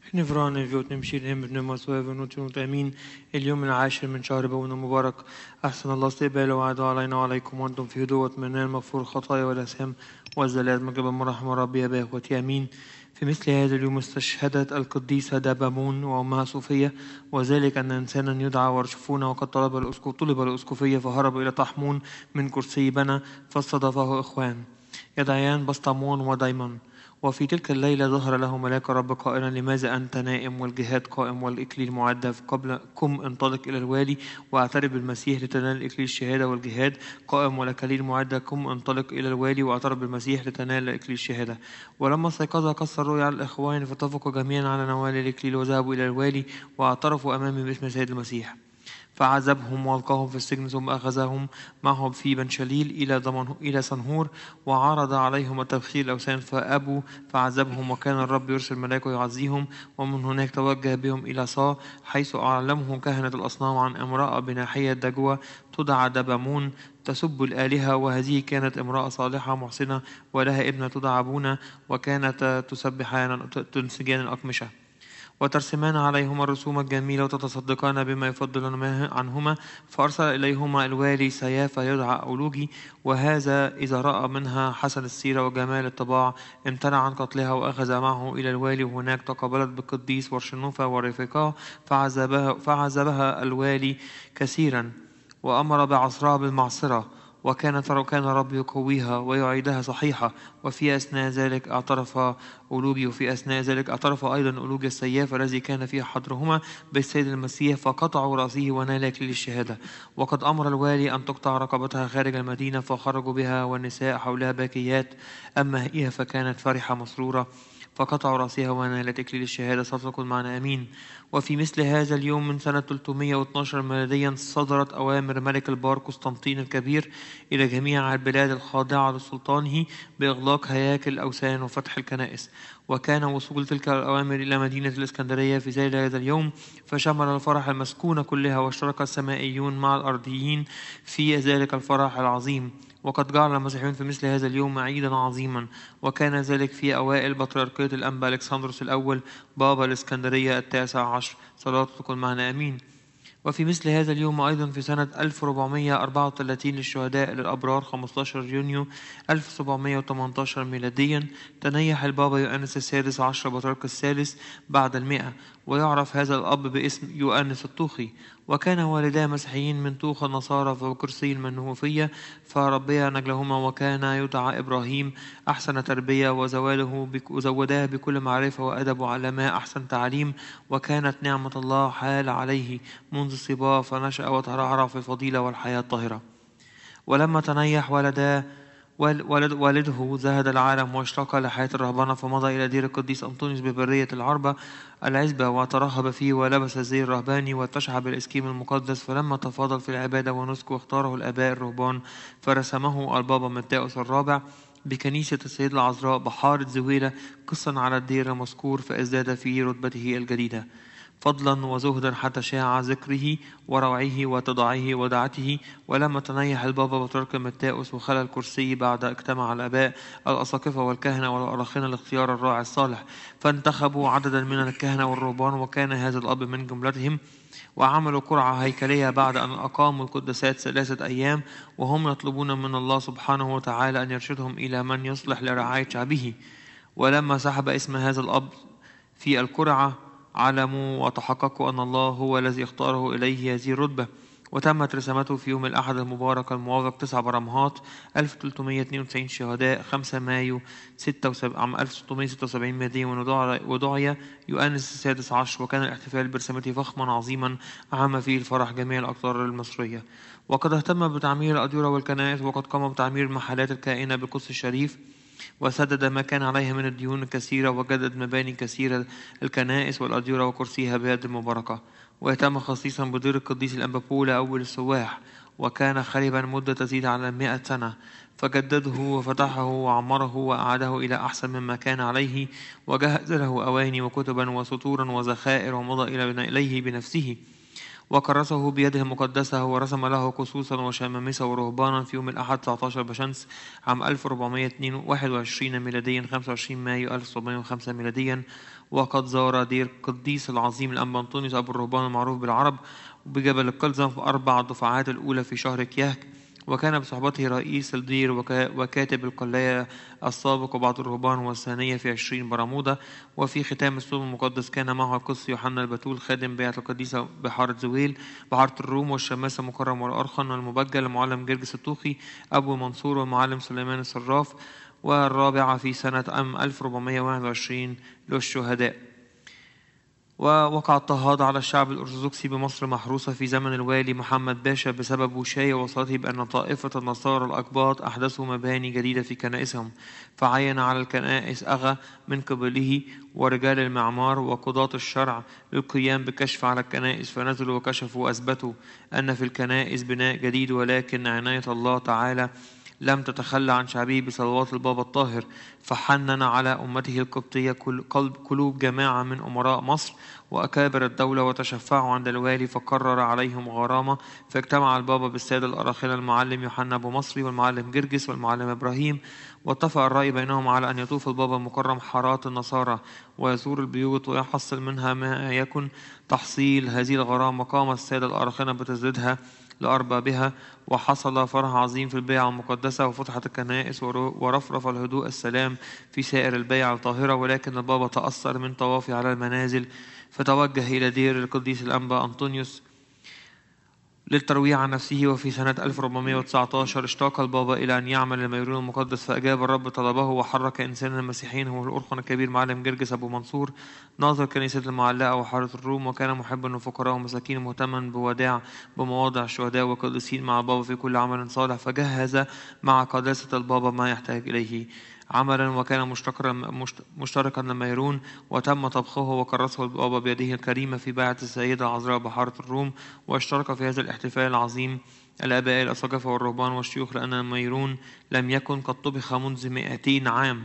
نفران فيوت نمشي لهم بن مسواه ونوت امين. اليوم العاشر من شهر بون المبارك، احسن الله استقباله وعده علينا وعليكم وانتم في هدوء واطمئنان مغفور الخطايا والاثام والزلات مجد مرحمة ربي يا باخوتي امين. في مثل هذا اليوم استشهدت القديسة دابامون وأمها صوفية، وذلك أن إنسانا يدعى ورشفونة وقد طلب الأسقفية فهرب إلى طحمون من كرسي بنى، فاستضافه إخوان يدعيان بسطامون ودايمون. وفي تلك الليلة ظهر له ملاك الرب قائلا: لماذا أنت نائم والجهاد قائم والإكليل معد؟ قبل قم انطلق إلى الوالي واعترف بالمسيح لتنال إكليل الشهادة، والجهاد قائم والإكليل معد، قم انطلق إلى الوالي واعترف بالمسيح لتنال إكليل الشهادة. ولما استيقظ قص الرؤيا على الإخوان، فاتفقوا جميعا على نوال الإكليل وذهبوا إلى الوالي واعترفوا أمامه باسم سيد المسيح. فعذبهم والقاهم في السجن، ثم أخذهم معهم في بنشليل إلى صنهور، وعرض عليهم التبخير الأوثان فأبوا، فعذبهم. وكان الرب يرسل ملاكه يعزيهم، ومن هناك توجه بهم إلى صا، حيث أعلمهم كهنة الأصنام عن امرأة بناحية دجوة تدعى دبامون تسب الآلهة، وهذه كانت امرأة صالحة محسنة ولها ابنة تدعى بونا، وكانت تنسجان الأقمشة وترسمان عليهما الرسوم الجميلة وتتصدقان بما يفضلون عنهما. فأرسل إليهما الوالي سيافة يدعى أولوجي، وهذا إذا رأى منها حسن السيرة وجمال الطباع امتنع عن قتلها، وأخذ معه إلى الوالي، وهناك تقابلت بالقديس ورشنوفة ورفقاه، فعذبها الوالي كثيرا وأمر بعصرها بالمعصرة، كان الرب يقويها ويعيدها صحيحة. وفي أثناء ذلك اعترف أيضا أولوجي السياف الذي كان في حضرهما بالسيد المسيح، فقطعوا رأسه ونال إكليل الشهادة. وقد أمر الوالي أن تقطع رقبتها خارج المدينة، فخرجوا بها والنساء حولها باكيات، أما هي فكانت فرحة مسرورة، فقطعوا رأسها ونالت إكليل الشهادة. صدقوا معنا آمين. وفي مثل هذا اليوم من سنة 312 ميلاديا صدرت أوامر ملك البار قسطنطين الكبير إلى جميع البلاد الخاضعة لسلطانه بإغلاق هياكل الأوثان وفتح الكنائس. وكان وصول تلك الأوامر إلى مدينة الإسكندرية في هذا اليوم، فشمل الفرح المسكونة كلها، واشترك السمائيون مع الأرضيين في ذلك الفرح العظيم. وقد جعل المسيحيون في مثل هذا اليوم عيدا عظيما، وكان ذلك في أوائل بطريركية الأنبا ألكسندروس الأول بابا الإسكندرية 19. صلاة تكون معنا آمين. وفي مثل هذا اليوم أيضا في سنة 1434 للشهداء للأبرار 15 يونيو 1718 ميلاديا تنيح البابا يوحنس السادس عشر بطريرك الثالث بعد 100، ويعرف هذا الأب باسم يوحنس الطوخي. وكان والدا مسيحيين من طوخ النصارى في كرسي المنوفية، فربيا نجلهما، وكان يدعى إبراهيم أحسن تربية، وزوداه بكل معرفة وأدب وعلماء أحسن تعليم. وكانت نعمة الله حال عليه منذ الصبا، فنشأ وترعرع في الفضيلة والحياة الطاهرة. ولما تنيح والده زهد العالم واشتاق لحياة الرهبنة، فمضى إلى دير القديس أنطونيوس ببرية العزبة وترهب فيه ولبس الزي الرهباني واتشع بالإسكيم المقدس. فلما تفاضل في العبادة ونسك واختاره الآباء الرهبان، فرسمه البابا متاوس الرابع بكنيسة السيدة العذراء بحارة زويلة قصا على الدير المذكور، فازداد في رتبته الجديدة فضلا وزهدا حتى شاع ذكره وروعه وتضاعه ودعته. ولما تنيح البابا بطريرك متاوس وخلى الكرسي بعد اجتمع الآباء الأساقفة والكهنة والأراخنة لاختيار الراعي الصالح، فانتخبوا عددا من الكهنة والرهبان، وكان هذا الأب من جملتهم. وعملوا قرعة هيكلية بعد أن أقاموا القداسات 3 أيام، وهم يطلبون من الله سبحانه وتعالى أن يرشدهم إلى من يصلح لرعاية شعبه. ولما سحب اسم هذا الأب في القرعة علموا وتحققوا أن الله هو الذي اختاره إليه هذه الرتبة. وتمت رسامته في يوم الأحد المبارك الموافق 9 برمهات 1392 شهداء 5 مايو عام 1676 ميلاديا، ودعي يؤنس السادس عشر. وكان الاحتفال برسامته فخما عظيما عام فيه الفرح جميع الأقطار المصرية. وقد اهتم بتعمير الأديرة والكنائس، وقد قام بتعمير المحلات الكائنة بالقدس الشريف، وسدد ما كان عليها من الديون الكثيرة، وجدد مباني كثيرة الكنائس والأديرة وكرسيها بيد المباركة. ويتم خصيصا بدير القديس الأنبا بولا أول السواح، وكان خربا مدة تزيد على 100 سنة، فجدده وفتحه وعمره وأعاده إلى أحسن مما كان عليه، وجهز له أواني وكتبا وسطورا وذخائر، ومضى إليه بنفسه. وكرسه بيده المقدسة ورسم له قصوصا وشمامسة ورهبانا في يوم الأحد 19 بشمس عام 1421 ميلاديا 25 مايو 1705 ميلاديا. وقد زار دير قديس العظيم الأنبا أنطونيوس أبو الرهبان المعروف بالعرب بجبل القلزم في 4 دفعات الأولى في شهر كياك، وكان بصحبته رئيس الدير وكاتب القلاية السابق وبعض الرهبان والثانية في 20 برمودا. وفي ختام الصوم المقدس كان معه القدس يوحنا البتول خادم بيعة القديسة بحارة زويل بحارة الروم، والشماسة مكرم والأرخن والمبجل المعلم جرجس الطوخي أبو منصور والمعلم سليمان الصراف. والرابعة في سنة 1421 للشهداء. ووقع اضطهاد على الشعب الأرثوذكسي بمصر محروسة في زمن الوالي محمد باشا بسبب وشاية وصلته بأن طائفة النصارى الأقباط أحدثوا مباني جديدة في كنائسهم، فعين على الكنائس أغا من قبله ورجال المعمار وقضاة الشرع للقيام بكشف على الكنائس، فنزلوا وكشفوا وأثبتوا أن في الكنائس بناء جديد، ولكن عناية الله تعالى لم تتخلى عن شعبه بصلوات البابا الطاهر، فحنن على أمته القبطية قلوب جماعة من أمراء مصر وأكابر الدولة وتشفعوا عند الوالي فقرر عليهم غرامة. فاجتمع البابا بالسادة الأراخنة المعلم يوحنا أبو مصري والمعلم جرجس والمعلم إبراهيم، واتفق الرأي بينهم على أن يطوف البابا المكرم حارات النصارى ويزور البيوت ويحصل منها ما يكن تحصيل هذه الغرامة. قام السادة الأراخنة بتسديدها لأربابها، وحصل فرح عظيم في البيعة المقدسة، وفتحت الكنائس ورفرف الهدوء السلام في سائر البيعة الطاهرة. ولكن البابا تأثر من طوافه على المنازل فتوجه إلى دير القديس الأنبا أنطونيوس للترويع عن نفسه. وفي سنة 1419 اشتاق البابا إلى أن يعمل الميرون المقدس، فأجاب الرب طلبه وحرك إنسانا مسيحيا هو الأرخن الكبير معلم جرجس أبو منصور ناظر كنيسة المعلقة وحارة الروم، وكان محبا للفقراء ومساكين مهتما بوداع بمواضع الشهداء والقديسين مع البابا في كل عمل صالح. فجهز مع قداسة البابا ما يحتاج إليه عملا، وكان مشتركا للميرون، وتم طبخه وكرسه البابا بيده الكريمة في بيعة السيدة العذراء بحارة الروم. واشترك في هذا الاحتفال العظيم الآباء الأساقفة والرهبان والشيوخ، لأن الميرون لم يكن قد طبخ منذ 200 عام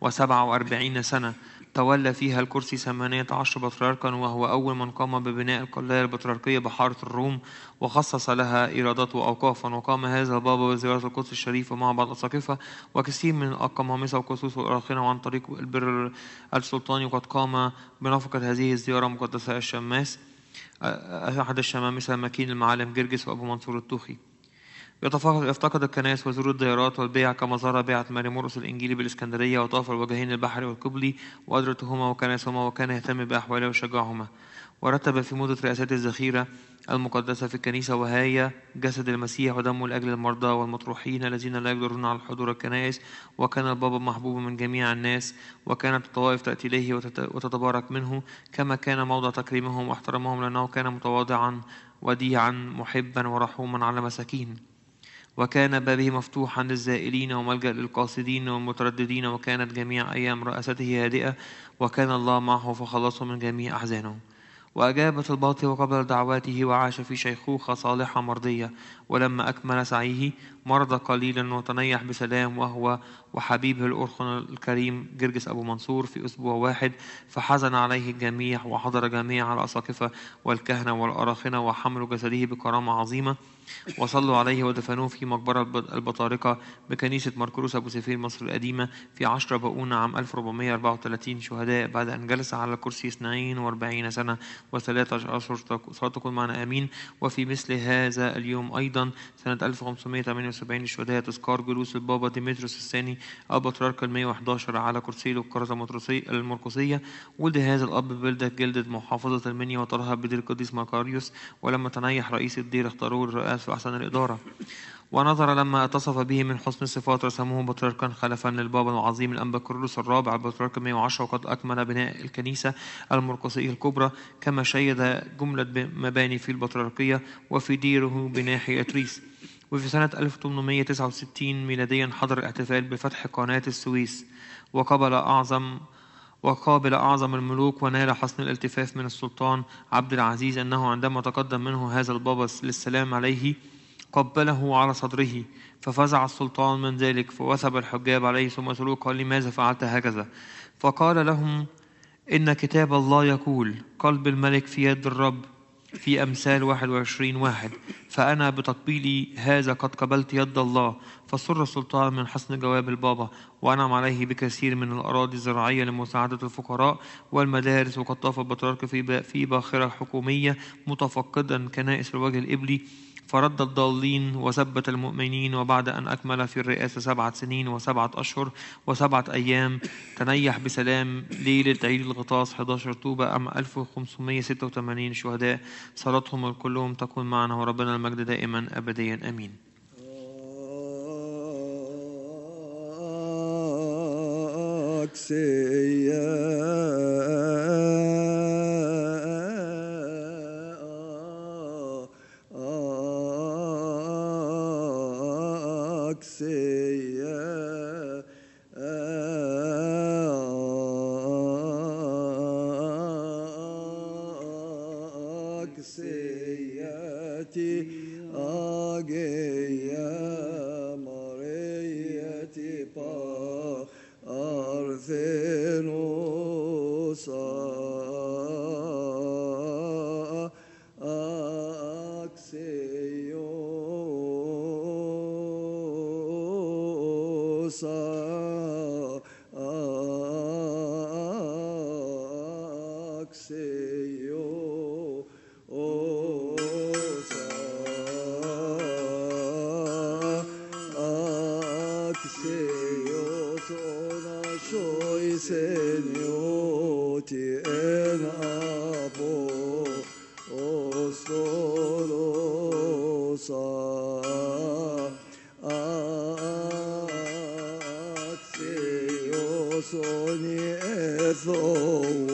و47 سنة تولى فيها الكرسي 18 بطريركا، وهو أول من قام ببناء القلاية البطريركية بحارة الروم وخصص لها إيرادات وأوقافا. وقام هذا البابا بزيارة القدس الشريفة مع بعض الأساقفة وكثير من القمامسة والقصوص والأراخنة، وعن طريق البر السلطاني وقد قام بنفقة هذه الزيارة المقدسة الشماس أحد الشمامسة مكين المعالم جرجس وأبو منصور الطوخي. يفتقد الكنائس وزور الديارات والبيع، كما زار بيعة ماري مرقس الإنجيلي بالإسكندرية وطاف الوجهين البحري والقبلي وأدرتهما وكنائسهما، وكان يهتم بأحواله ويشجعهما. ورتب في مدة رئاسات الذخيرة المقدسة في الكنيسة وهي جسد المسيح ودمه لأجل المرضى والمطروحين الذين لا يقدرون على حضور الكنائس. وكان البابا محبوب من جميع الناس، وكانت الطوائف تأتي إليه وتتبارك منه، كما كان موضع تكريمهم واحترامهم، لأنه كان متواضعا وديعا محبا ورحوما على مساكين. وكان بابه مفتوحا للزائلين وملجأ للقاصدين والمترددين، وكانت جميع أيام رئاسته هادئة، وكان الله معه فخلصه من جميع أحزانه. وأجابت الباطل وقبل دعواته، وعاش في شيخوخة صالحة مرضية. ولما أكمل سعيه مرض قليلا وتنيح بسلام، وهو وحبيبه الأرخن الكريم جرجس أبو منصور في أسبوع واحد. فحزن عليه الجميع، وحضر جميع الأساقفة والكهنة والأراخنة وحملوا جسده بكرامة عظيمة، وصلوا عليه ودفنوه في مقبرة البطارقة بكنيسة مرقس أبو سفير مصر القديمة في 10 بقون عام 1434 شهداء، بعد أن جلس على الكرسي 42 سنة و3 أشهر. صلاة تكون معنا آمين. وفي مثل هذا اليوم أيضا سنة 1578 الشهداء تذكار جلوس البابا ديمتريوس الثاني البطريرك 111 على كرسي الكرازة المرقسية. ولد هذا الأب ببلدة جلدة محافظة المنيا، وترهب بدير القديس مكاريوس، ولما تنيح رئيس الدير اختاروه الرئاسة في أحسن الإدارة. ونظر لما اتصف به من حسن الصفات رسموه بطريركا خلفا للبابا العظيم الأنبا كيرلس الرابع البطريرك 110. وقد أكمل بناء الكنيسة المرقسية الكبرى، كما شيد جملة مباني في البطريركية وفي ديره بناحية ريس. وفي سنة 1869 ميلاديا حضر الاحتفال بفتح قناة السويس، وقابل أعظم الملوك، ونال حسن الالتفاف من السلطان عبد العزيز، أنه عندما تقدم منه هذا البابا للسلام عليه قبله على صدره، ففزع السلطان من ذلك، فوثب الحجاب عليه ثم سألوه قال: لماذا فعلت هكذا؟ فقال لهم: إن كتاب الله يقول: قلب الملك في يد الرب، في أمثال 21:1: فأنا بتقبيلي هذا قد قبلت يد الله، فسر السلطان من حسن جواب البابا، وأنعم عليه بكثير من الأراضي الزراعية لمساعدة الفقراء والمدارس. وقد طاف البطريرك في باخرة حكومية متفقدا كنائس الوجه الإبلي، فرد الضالين وثبت المؤمنين. وبعد أن أكمل في الرئاسة 7 سنين و7 أشهر و7 أيام، تنيح بسلام ليلة عيد الغطاس 11 طوبة عام 1586 شهداء. صلاتهم كلهم تكون معنا، وربنا المجد دائما أبديا آمين. Soni etho